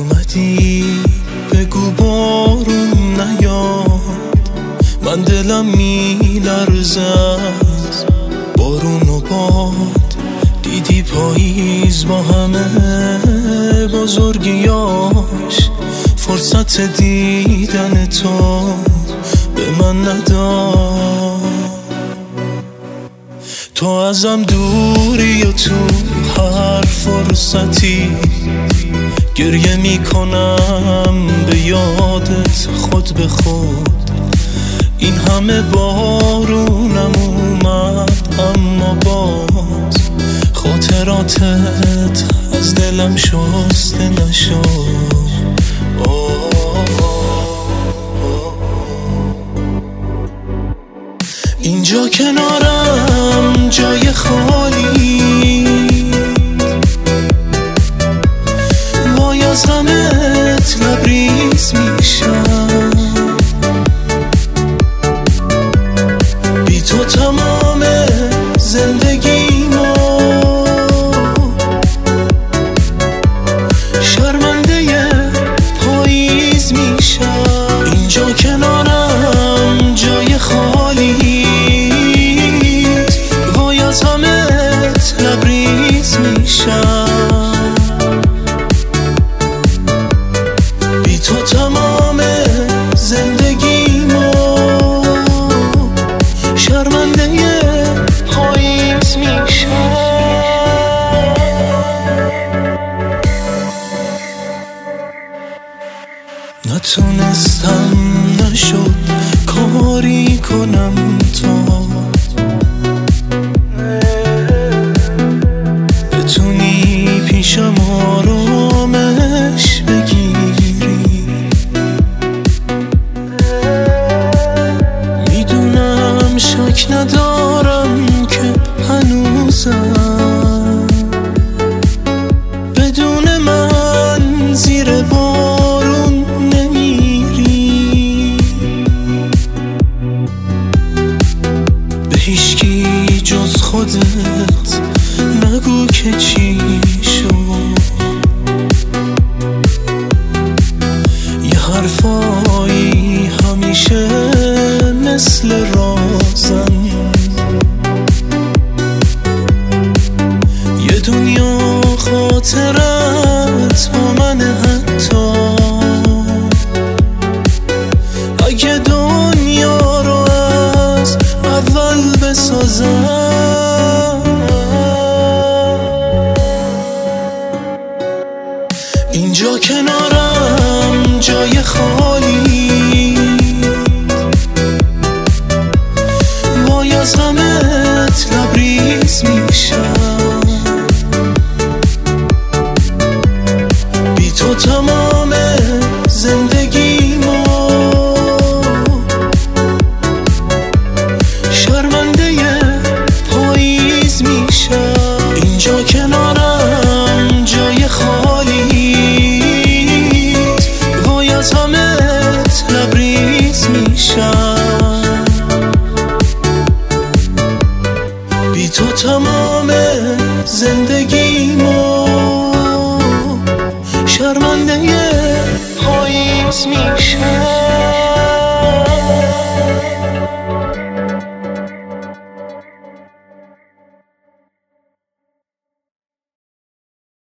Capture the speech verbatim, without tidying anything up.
اومدی بگو بارون نیاد، من دلم میلرزه از بارون و باد. دیدی پاییز با همه بزرگیاش، فرصت دیدن تو به من نداد. تو ازم دوری و تو هر فرصتی گریه میکنم به یادت خود به خود. این همه بارونم اومد اما باز خاطراتت از دلم شسته نشد. اینجا کنارم جای خالی، وای از غمت لبریز میشم. بی تو تمام زندگیمو شرمنده پاییز میشم. اینجا کنارم جای خالی، وای از غمت لبریز میشم. بی تو تمام زندگیمو شرمنده پاییز میشم. نتونستم نشد کاری کنم تا بتونی پیشم آرامش بگیری. میدونم شک ندارم که هنوزم بدون من زیر بارون نمیری. به هیچکی جز خودت نگو که چی شد. یه حرفایی همیشه مثل رازن، یه دنیا خاطرت با من. حتی اگه دنیا رو از اول بسازم. اینجا کنارم جای خالی، وای از غمت لبریز میشم. بی تو تمام زندگیمو شرمنده پاییز میشم. اینجا کنارم جای خالی، وای از غمت لبریز میشم. بی تو تمام زندگیمو شرمنده پاییز میشم.